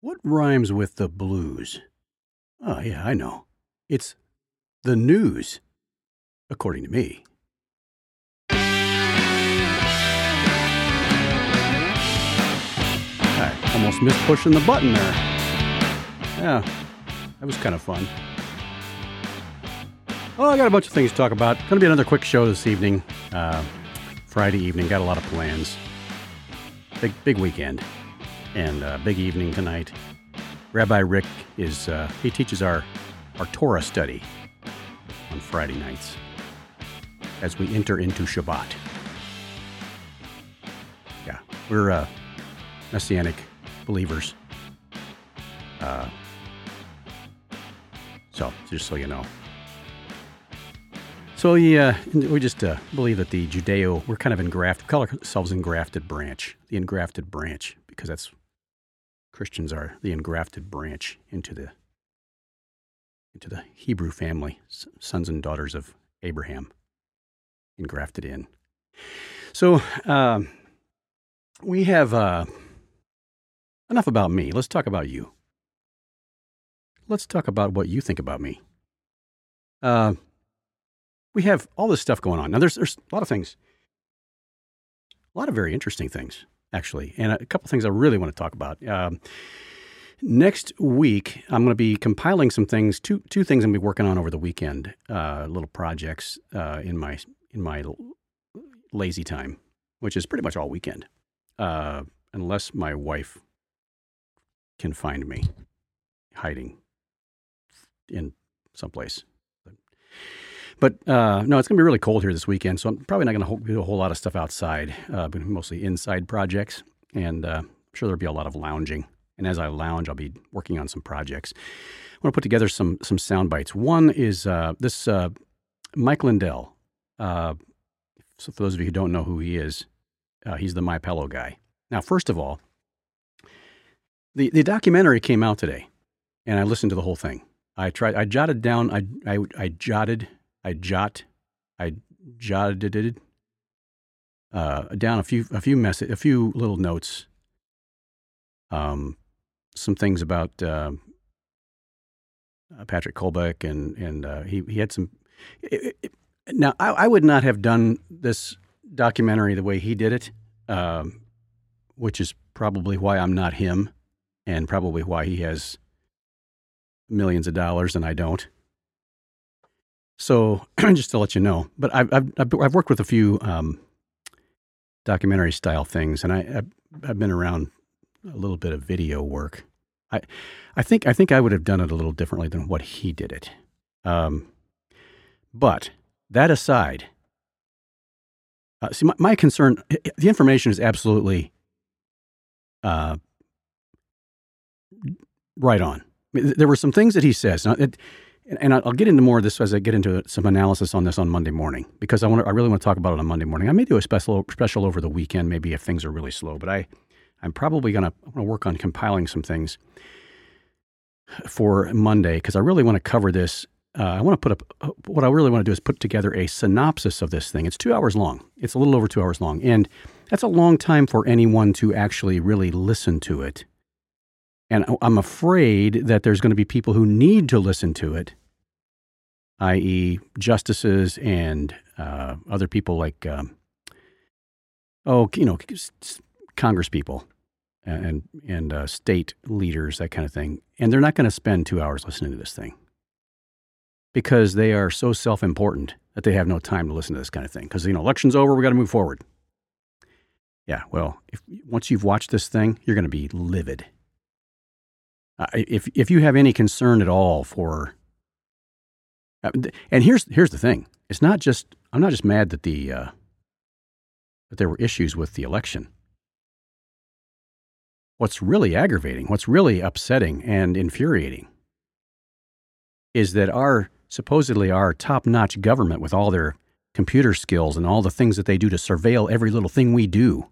What rhymes with the blues? Oh, yeah, I know. It's the news, according to me. I almost missed pushing the button there. Yeah, that was kind of fun. Oh, I got a bunch of things to talk about. Going to be another quick show this evening. Friday evening. Got a lot of plans. Big weekend. And big evening tonight. Rabbi Rick is, he teaches our Torah study on Friday nights as we enter into Shabbat. Yeah, we're Messianic believers. So, just so you know. So, yeah, we just believe that the we're kind of engrafted, we call ourselves engrafted branch, the engrafted branch, because that's, Christians are the engrafted branch into the Hebrew family, sons and daughters of Abraham, engrafted in. So, we have enough about me. Let's talk about you. Let's talk about what you think about me. We have all this stuff going on. Now, there's a lot of things, a lot of very interesting things, actually, and a couple things I really want to talk about. Next week, I'm going to be compiling some things, two things I'm going to be working on over the weekend, little projects in my lazy time, which is pretty much all weekend, unless my wife can find me hiding in someplace. But no, it's going to be really cold here this weekend, so I'm probably not going to do a whole lot of stuff outside, but mostly inside projects, and I'm sure there'll be a lot of lounging. And as I lounge, I'll be working on some projects. I want to put together some sound bites. One is this Mike Lindell. So for those of you who don't know who he is, he's the My Pillow guy. Now, first of all, the documentary came out today, and I listened to the whole thing. I jotted down down a few little notes. Some things about Patrick Kolbeck, and he had some. Now, I would not have done this documentary the way he did it, which is probably why I'm not him, and probably why he has millions of dollars and I don't. So, just to let you know, but I've worked with a few documentary style things, and I've been around a little bit of video work. I think I would have done it a little differently than what he did it. But that aside, see, my concern, the information is absolutely right on. I mean, there were some things that he says, and I'll get into more of this as I get into some analysis on this on Monday morning, because I really want to talk about it on Monday morning. I may do a special over the weekend, maybe if things are really slow, but I'm probably going to work on compiling some things for Monday, because I really want to cover this. I want to what I really want to do is put together a synopsis of this thing. It's 2 hours long. It's a little over 2 hours long, and that's a long time for anyone to actually really listen to it. And I'm afraid that there's going to be people who need to listen to it, i.e. justices and other people like, Congress people and state leaders, that kind of thing. And they're not going to spend 2 hours listening to this thing because they are so self-important that they have no time to listen to this kind of thing. Because, election's over, we got to move forward. Yeah, well, once you've watched this thing, you're going to be livid. If you have any concern at all for, and here's the thing, I'm not just mad that that there were issues with the election. What's really aggravating, what's really upsetting and infuriating is that supposedly our top-notch government, with all their computer skills and all the things that they do to surveil every little thing we do,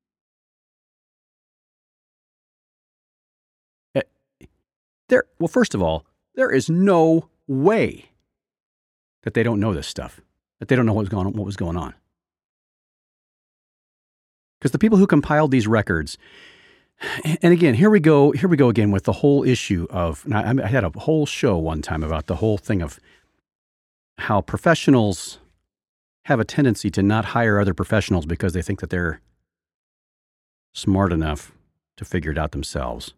well, first of all, there is no way that they don't know this stuff, that they don't know what was going on. Because the people who compiled these records And again, here we go again with the whole issue of, and I had a whole show one time about the whole thing of how professionals have a tendency to not hire other professionals because they think that they're smart enough to figure it out themselves.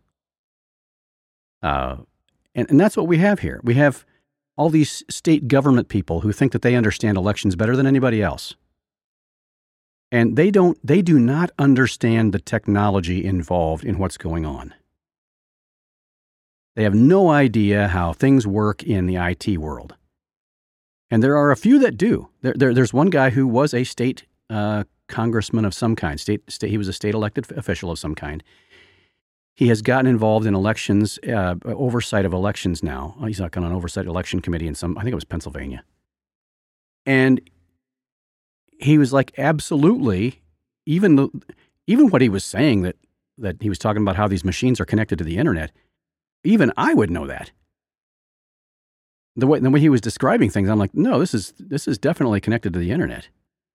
And that's what we have here. We have all these state government people who think that they understand elections better than anybody else. And they do not understand the technology involved in what's going on. They have no idea how things work in the IT world. And there are a few that do. There's one guy who was a state congressman of some kind. He was a state elected official of some kind. He has gotten involved in elections, oversight of elections now. He's on an oversight election committee in I think it was Pennsylvania. And he was like, absolutely, even what he was saying that he was talking about how these machines are connected to the internet, even I would know that. The way he was describing things, I'm like, no, this is definitely connected to the internet.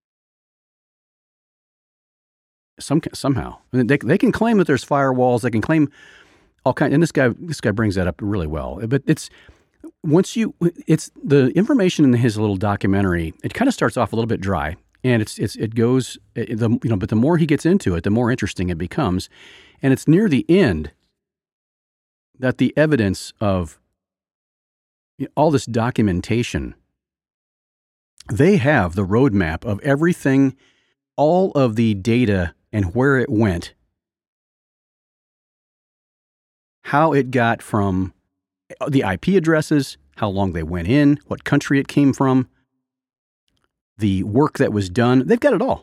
Somehow. I mean, they can claim that there's firewalls. They can claim all kinds. And this guy brings that up really well. But it's the information in his little documentary. It kind of starts off a little bit dry, and it goes but the more he gets into it, the more interesting it becomes. And it's near the end that the evidence of all this documentation, they have the roadmap of everything, all of the data and where it went, how it got from the IP addresses, how long they went in, what country it came from, the work that was done. They've got it all.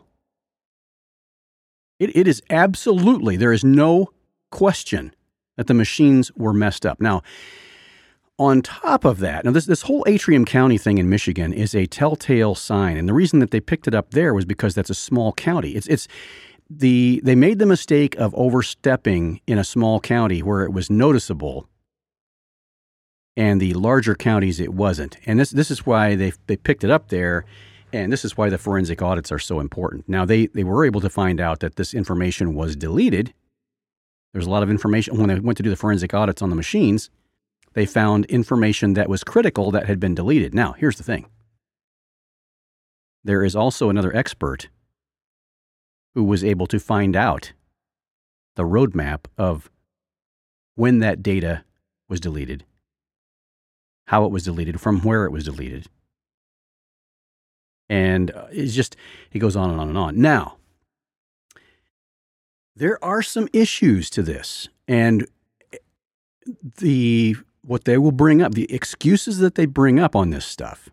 It is absolutely, there is no question that the machines were messed up. Now, on top of that, this whole Atrium County thing in Michigan is a telltale sign, and the reason that they picked it up there was because that's a small county. They made the mistake of overstepping in a small county where it was noticeable, and the larger counties it wasn't. And this is why they picked it up there, and this is why the forensic audits are so important. Now they were able to find out that this information was deleted. There's a lot of information when they went to do the forensic audits on the machines. They found information that was critical that had been deleted. Now, here's the thing. There is also another expert who was able to find out the roadmap of when that data was deleted, how it was deleted, from where it was deleted. And it goes on and on and on. Now, there are some issues to this, and what they will bring up, the excuses that they bring up on this stuff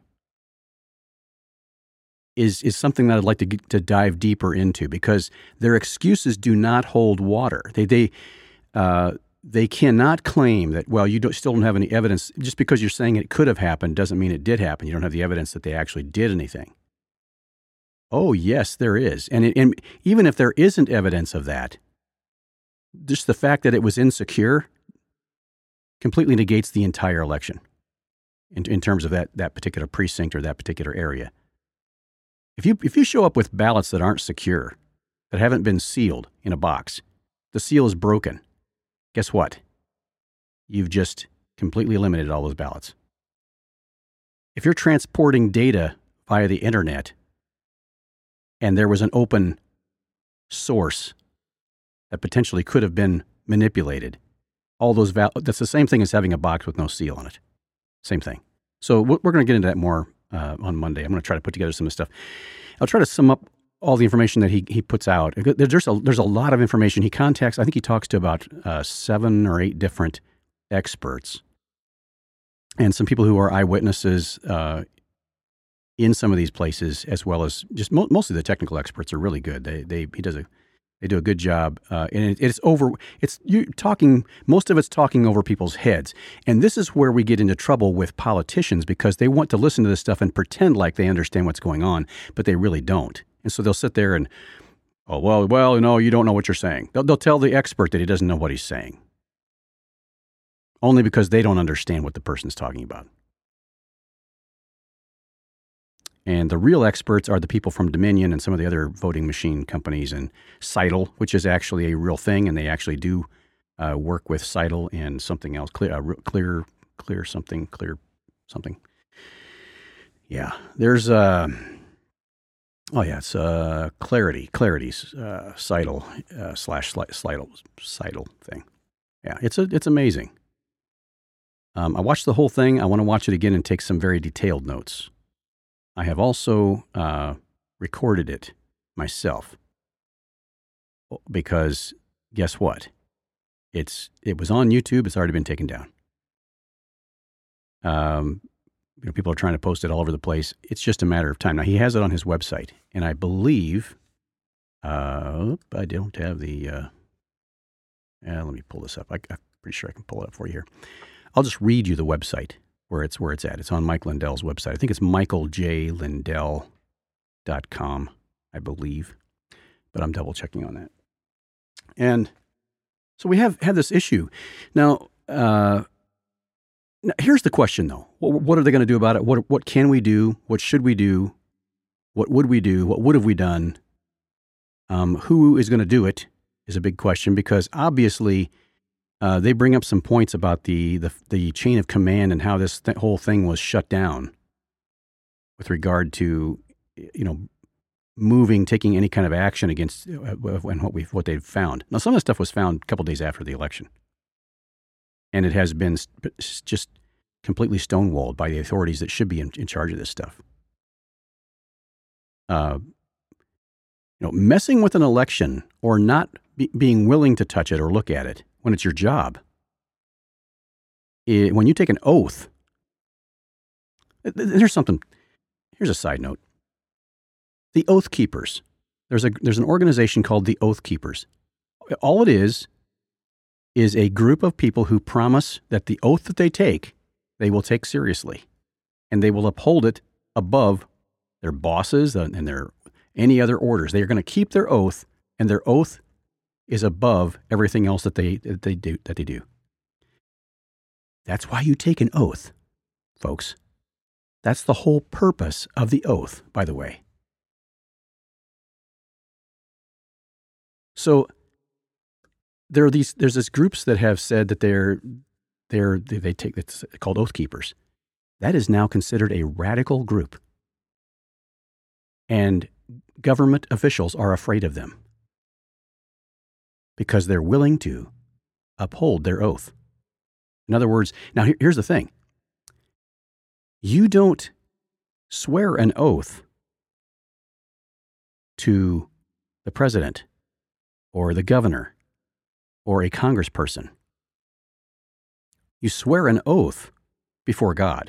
is something that I'd like to dive deeper into, because their excuses do not hold water. They cannot claim that, well, still don't have any evidence. Just because you're saying it could have happened doesn't mean it did happen. You don't have the evidence that they actually did anything. Oh, yes, there is. And even if there isn't evidence of that, just the fact that it was insecure completely negates the entire election in terms of that particular precinct or that particular area. If you show up with ballots that aren't secure, that haven't been sealed in a box, the seal is broken, guess what? You've just completely eliminated all those ballots. If you're transporting data via the internet and there was an open source that potentially could have been manipulated, all those that's the same thing as having a box with no seal on it. Same thing. So we're going to get into that more on Monday. I'm going to try to put together some of the stuff. I'll try to sum up all the information that he puts out. There's a lot of information. He talks to about 7 or 8 different experts and some people who are eyewitnesses in some of these places, as well as just mostly the technical experts are really good. They do a good job, and most of it's talking over people's heads. And this is where we get into trouble with politicians, because they want to listen to this stuff and pretend like they understand what's going on, but they really don't. And so they'll sit there and, oh, well, no, you don't know what you're saying. They'll tell the expert that he doesn't know what he's saying, only because they don't understand what the person's talking about. And the real experts are the people from Dominion and some of the other voting machine companies, and Seidel, which is actually a real thing, and they actually do work with Seidel and something else, clear something. Yeah, there's it's Clarity's Seidel Seidel thing. Yeah, it's amazing. I watched the whole thing. I want to watch it again and take some very detailed notes. I have also recorded it myself because guess what? It was on YouTube. It's already been taken down. People are trying to post it all over the place. It's just a matter of time. Now, he has it on his website, and I believe I don't have the let me pull this up. I'm pretty sure I can pull it up for you here. I'll just read you the website where it's at. It's on Mike Lindell's website. I think it's michaeljlindell.com, I believe, but I'm double checking on that. And so we have this issue. Now, here's the question, though. What are they going to do about it? What can we do? What should we do? What would we do? What would have we done? Who is going to do it is a big question, because obviously they bring up some points about the chain of command and how this whole thing was shut down with regard to, taking any kind of action against and what they've found. Now, some of the stuff was found a couple days after the election, and it has been just completely stonewalled by the authorities that should be in charge of this stuff. Messing with an election or not being willing to touch it or look at it when it's your job. When you take an oath, here's a side note. The Oath Keepers. There's an organization called the Oath Keepers. All it is a group of people who promise that the oath that they take, they will take seriously, and they will uphold it above their bosses and their any other orders. They are going to keep their oath, and their oath is above everything else that they do. That's why you take an oath, folks. That's the whole purpose of the oath, by the way. So there's this groups that have said that they take, it's called Oath Keepers. That is now considered a radical group, and government officials are afraid of them because they're willing to uphold their oath. In other words, now here's the thing. You don't swear an oath to the president or the governor or a congressperson. You swear an oath before God.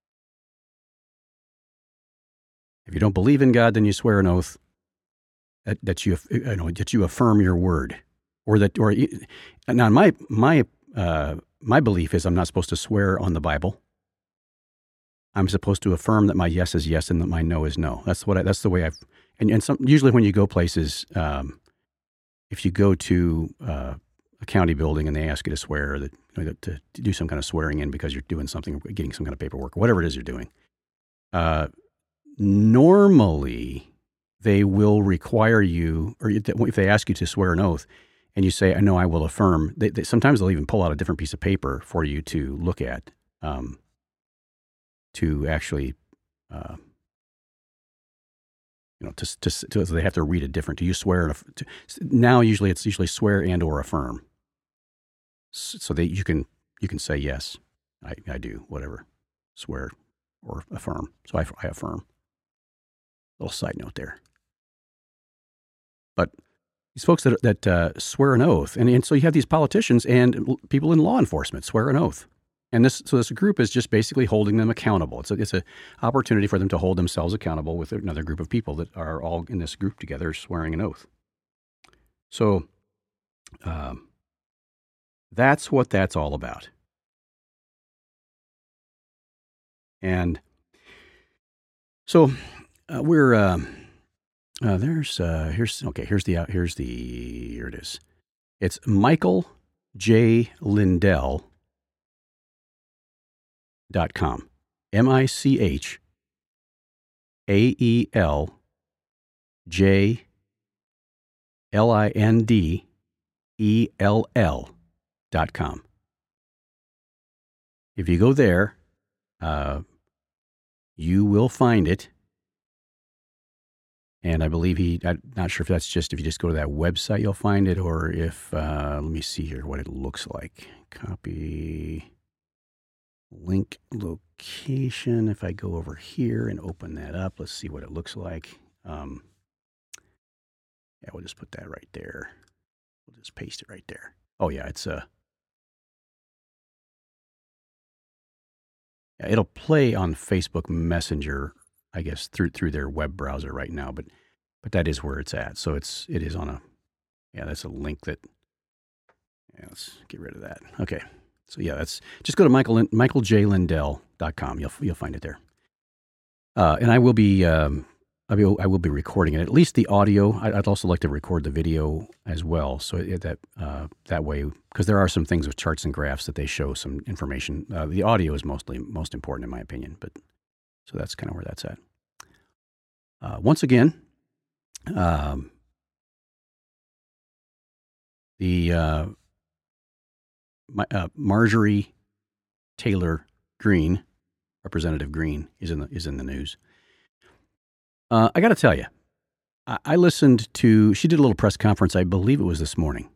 If you don't believe in God, then you swear an oath that you affirm your word, now my belief is I'm not supposed to swear on the Bible. I'm supposed to affirm that my yes is yes and that my no is no. That's the way usually when you go places, if you go to a county building and they ask you to swear to do some kind of swearing in because you're doing something, or getting some kind of paperwork, or whatever it is you're doing. Normally, they will require you, or if they ask you to swear an oath, and you say, "I know, I will affirm." Sometimes they'll even pull out a different piece of paper for you to look at, to actually, they have to read it different. Do you swear? Now, usually it's swear and or affirm. So that you can say yes, I do, whatever, swear or affirm. So I affirm. Little side note there. But these folks that swear an oath, and so you have these politicians and people in law enforcement swear an oath, and this group is just basically holding them accountable. It's a opportunity for them to hold themselves accountable with another group of people that are all in this group together swearing an oath. So that's what that's all about. And so here it is. It's michaeljlindell.com. AELJLINDELL.com. If you go there, you will find it. And I believe I'm not sure if that's just if you just go to that website, you'll find it, or if, let me see here what it looks like. Copy, link, location. If I go over here and open that up, let's see what it looks like. Yeah, we'll just put that right there. We'll just paste it right there. Oh yeah, it's yeah, it'll play on Facebook Messenger, I guess, through their web browser right now, but that is where it's at. So it is on a, yeah, that's a link that, yeah, let's get rid of that. Okay. So yeah, just go to michaeljlindell.com. You'll find it there. And I will be recording it, at least the audio. I'd also like to record the video as well. So that way, because there are some things with charts and graphs that they show some information. The audio is most important in my opinion, but so that's kind of where that's at. Once again, Marjorie Taylor Greene, Representative Greene, is in the news. I got to tell you, I listened to. She did a little press conference. I believe it was this morning.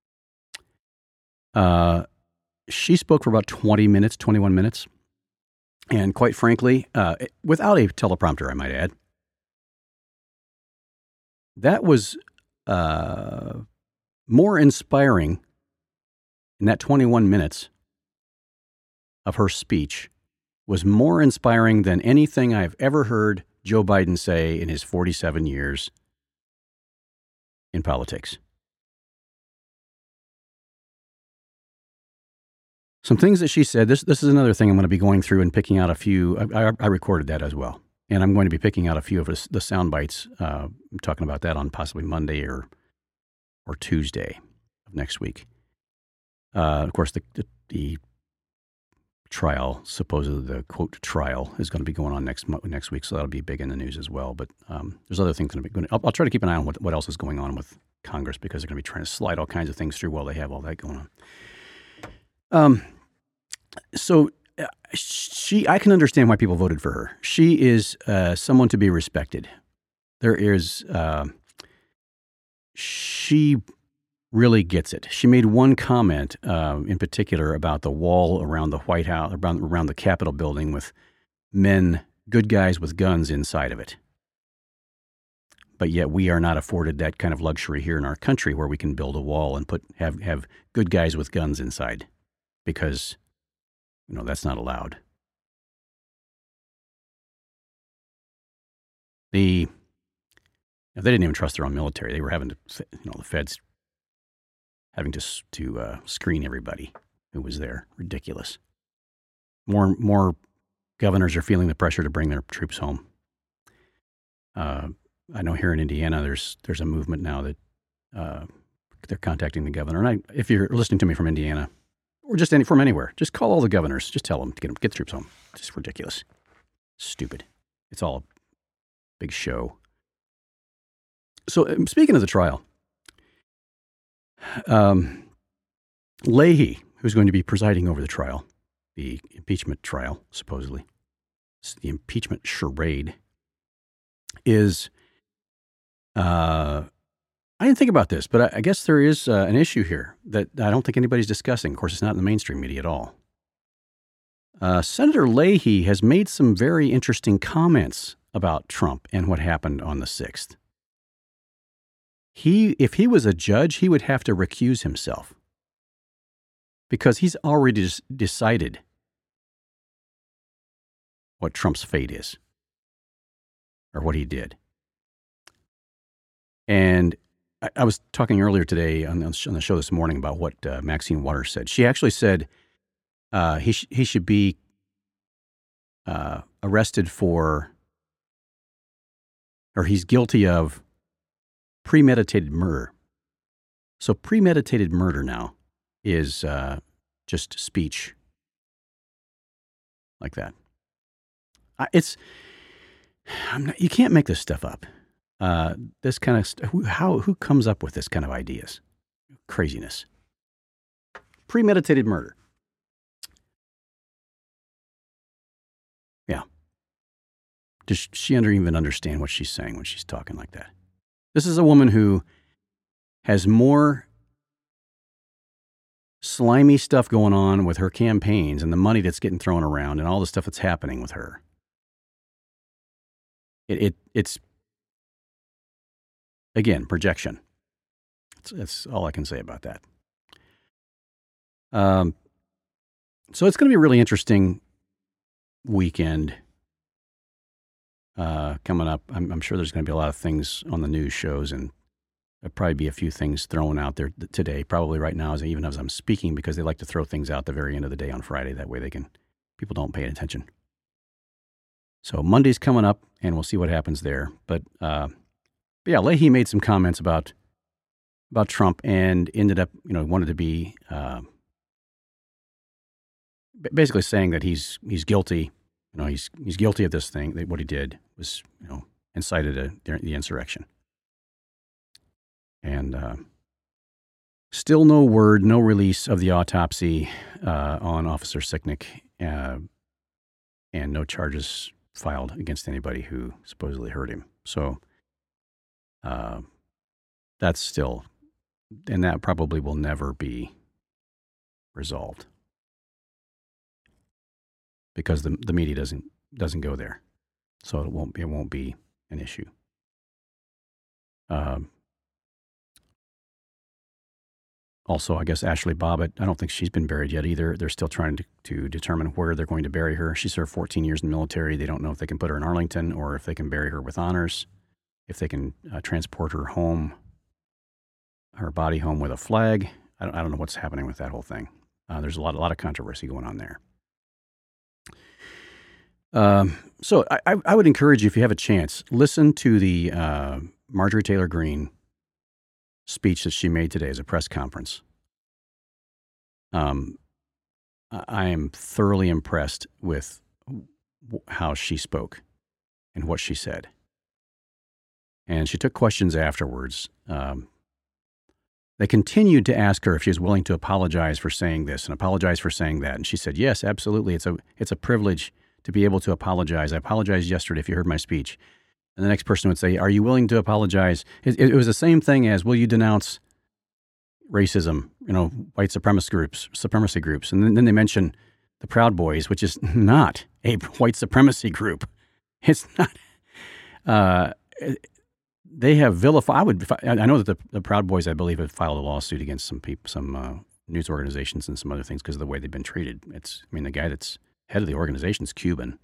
She spoke for about 21 minutes, and quite frankly, without a teleprompter, I might add. That was more inspiring in that 21 minutes of her speech was more inspiring than anything I've ever heard Joe Biden say in his 47 years in politics. Some things that she said, this is another thing I'm going to be going through and picking out a few. I recorded that as well. And I'm going to be picking out a few of the sound bites. I'm talking about that on possibly Monday or Tuesday of next week. Of course, the trial, supposedly the quote trial, is going to be going on next week, so that'll be big in the news as well. But there's other things going to be going. I'll try to keep an eye on what else is going on with Congress, because they're going to be trying to slide all kinds of things through while they have all that going on. So I can understand why people voted for her. She is someone to be respected. She really gets it. She made one comment in particular about the wall around the White House, around the Capitol building, with men, good guys with guns inside of it. But yet we are not afforded that kind of luxury here in our country, where we can build a wall and have good guys with guns inside, because that's not allowed. They didn't even trust their own military. They were having to, the feds having to screen everybody who was there. Ridiculous. More governors are feeling the pressure to bring their troops home. I know here in Indiana, there's a movement now that they're contacting the governor. And if you're listening to me from Indiana, or just from anywhere, just call all the governors. Just tell them to get the troops home. It's just ridiculous. Stupid. It's all a big show. So speaking of the trial, Leahy, who's going to be presiding over the trial, the impeachment trial, supposedly, the impeachment charade, is, I didn't think about this, but I guess there is an issue here that I don't think anybody's discussing. Of course, it's not in the mainstream media at all. Senator Leahy has made some very interesting comments about Trump and what happened on the 6th. If he was a judge, he would have to recuse himself, because he's already decided what Trump's fate is, or what he did. And I was talking earlier today on the show this morning about what Maxine Waters said. She actually said he should be arrested for, or he's guilty of premeditated murder. So premeditated murder now is just speech like that. You can't make this stuff up. This kind of who comes up with this kind of ideas? Craziness. Premeditated murder. Yeah. Does she even understand what she's saying when she's talking like that? This is a woman who has more slimy stuff going on with her campaigns and the money that's getting thrown around and all the stuff that's happening with her. It's again, projection. That's all I can say about that. So it's going to be a really interesting weekend coming up. I'm sure there's going to be a lot of things on the news shows, and there'll probably be a few things thrown out there today, probably right now, even as I'm speaking, because they like to throw things out at the very end of the day on Friday. That way people don't pay attention. So Monday's coming up, and we'll see what happens there. But yeah, Leahy made some comments about Trump and ended up, wanted to be basically saying that he's guilty. He's guilty of this thing. That what he did was, incited the insurrection. And still no word, no release of the autopsy on Officer Sicknick, and no charges filed against anybody who supposedly hurt him. So that's still, and that probably will never be resolved because the media doesn't go there, so it won't be an issue. Also, I guess Ashley Bobbitt, I don't think she's been buried yet either. They're still trying to determine where they're going to bury her. She served 14 years in the military. They don't know if they can put her in Arlington or if they can bury her with honors, if they can transport her home, her body home with a flag. I don't know what's happening with that whole thing. There's a lot of controversy going on there. So I would encourage you, if you have a chance, listen to the Marjorie Taylor Greene speech that she made today as a press conference. I am thoroughly impressed with how she spoke and what she said. And she took questions afterwards. They continued to ask her if she was willing to apologize for saying this and apologize for saying that. And she said, yes, absolutely. It's a privilege to be able to apologize. I apologized yesterday if you heard my speech. And the next person would say, are you willing to apologize? It was the same thing as, will you denounce racism, white supremacy groups? And then they mention the Proud Boys, which is not a white supremacy group. It's not. They have vilified. I know that the Proud Boys, I believe, have filed a lawsuit against some people, some news organizations and some other things because of the way they've been treated. The guy that's head of the organization is Cuban.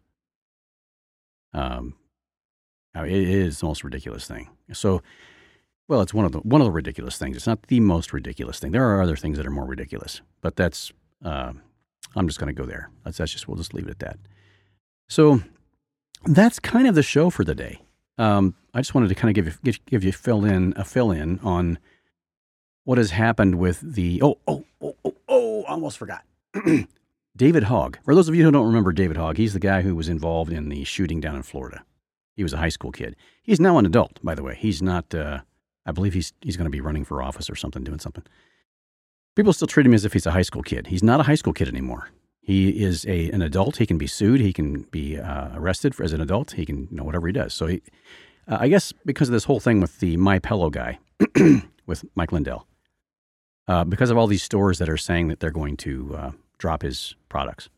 It is the most ridiculous thing. So, well, it's one of the ridiculous things. It's not the most ridiculous thing. There are other things that are more ridiculous, but that's. I'm just going to go there. We'll just leave it at that. So, that's kind of the show for the day. I just wanted to kind of give you a fill in on what has happened with the. Almost forgot. David Hogg. For those of you who don't remember David Hogg, he's the guy who was involved in the shooting down in Florida. He was a high school kid. He's now an adult, by the way. He's not, I believe he's going to be running for office or something, doing something. People still treat him as if he's a high school kid. He's not a high school kid anymore. He is an adult. He can be sued. He can be arrested as an adult. He can, whatever he does. So I guess because of this whole thing with the MyPillow guy, with Mike Lindell, because of all these stores that are saying that they're going to drop his products.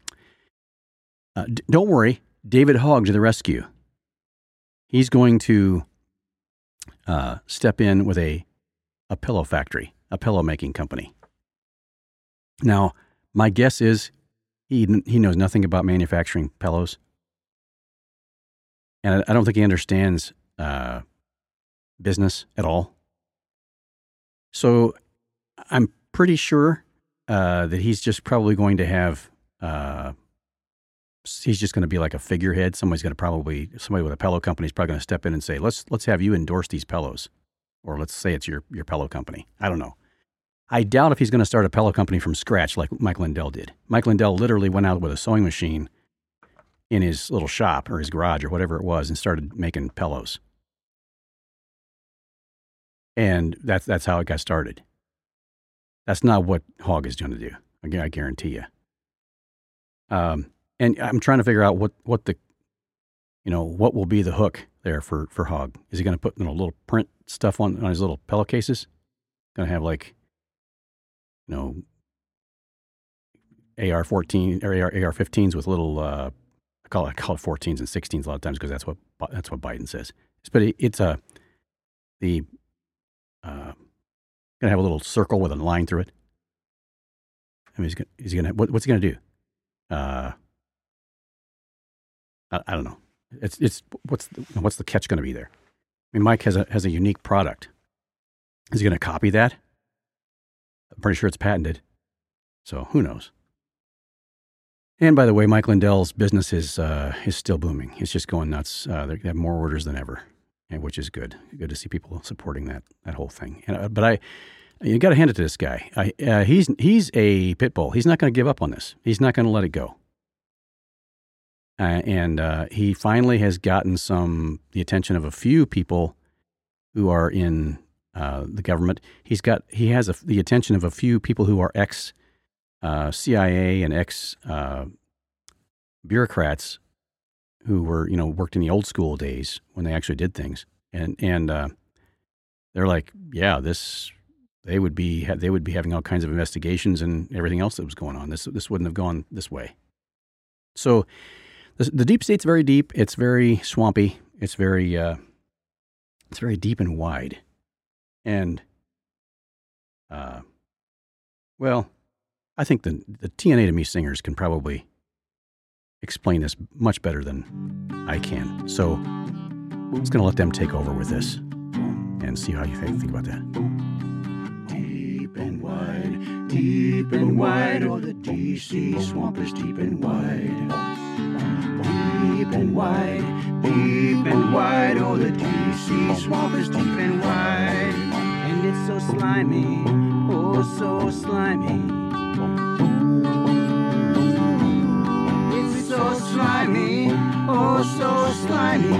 Don't worry, David Hogg to the rescue. He's going to step in with a pillow factory, a pillow making company. Now, my guess is he knows nothing about manufacturing pillows, and I don't think he understands business at all. So I'm pretty sure that he's just probably going to have. He's just going to be like a figurehead. Somebody with a pillow company is probably going to step in and say, let's have you endorse these pillows. Or let's say it's your pillow company. I don't know. I doubt if he's going to start a pillow company from scratch like Mike Lindell did. Mike Lindell literally went out with a sewing machine in his little shop or his garage or whatever it was and started making pillows. And that's how it got started. That's not what Hog is going to do. I guarantee you. And I'm trying to figure out what the, what will be the hook there for Hog. Is he going to put little print stuff on his little pillowcases? Going to have AR-14 or AR-15s with little, I call it 14s and 16s a lot of times because that's what Biden says. But it's going to have a little circle with a line through it. I mean, what's he going to do? I don't know. It's what's the catch going to be there? I mean, Mike has a unique product. Is he going to copy that? I'm pretty sure it's patented. So who knows? And by the way, Mike Lindell's business is still booming. It's just going nuts. They have more orders than ever, which is good. Good to see people supporting that whole thing. But you got to hand it to this guy. He's a pit bull. He's not going to give up on this. He's not going to let it go. And he finally has gotten the attention of a few people who are in the government. He has the attention of a few people who are ex CIA and ex bureaucrats who were worked in the old school days when they actually did things, and they're like, yeah, they would be having all kinds of investigations and everything else that was going on. This wouldn't have gone this way. So the deep state's very deep. It's very swampy. It's very deep and wide. And well, I think the TNA to Me singers can probably explain this much better than I can. So I'm just going to let them take over with this and see how you think about that. Deep and wide, oh, the DC swamp is deep and wide. Deep and wide, oh, the DC swamp is deep and wide. And it's so slimy, oh, so slimy. It's so slimy, oh, so slimy.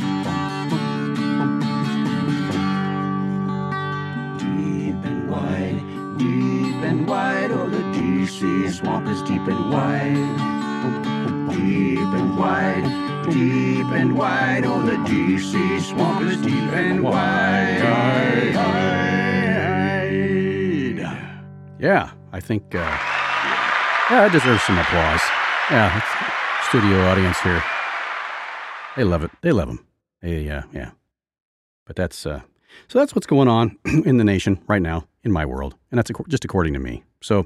Deep and wide, oh, the DC swamp is deep and wide. Deep and wide, oh, the DC swamp is deep and wide. Yeah, I think, it deserves some applause. Yeah, studio audience here. They love it. They love them. Yeah. But that's, so that's what's going on in the nation right now, in my world. And that's just according to me. So,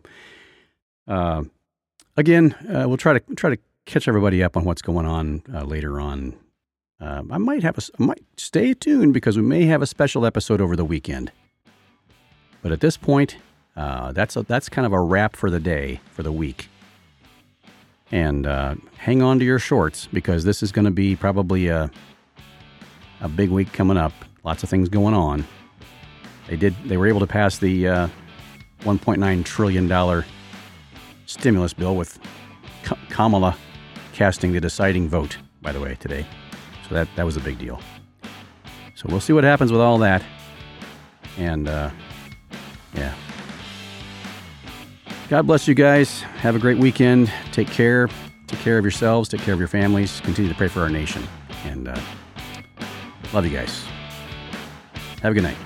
again, we'll try to catch everybody up on what's going on later on. I might stay tuned because we may have a special episode over the weekend. But at this point, that's kind of a wrap for the day, for the week. And hang on to your shorts because this is going to be probably a big week coming up. Lots of things going on. They were able to pass the $1.9 trillion stimulus bill with Kamala casting the deciding vote, by the way, today. So that was a big deal. So we'll see what happens with all that. And, yeah. God bless you guys. Have a great weekend. Take care. Take care of yourselves. Take care of your families. Continue to pray for our nation. And love you guys. Have a good night.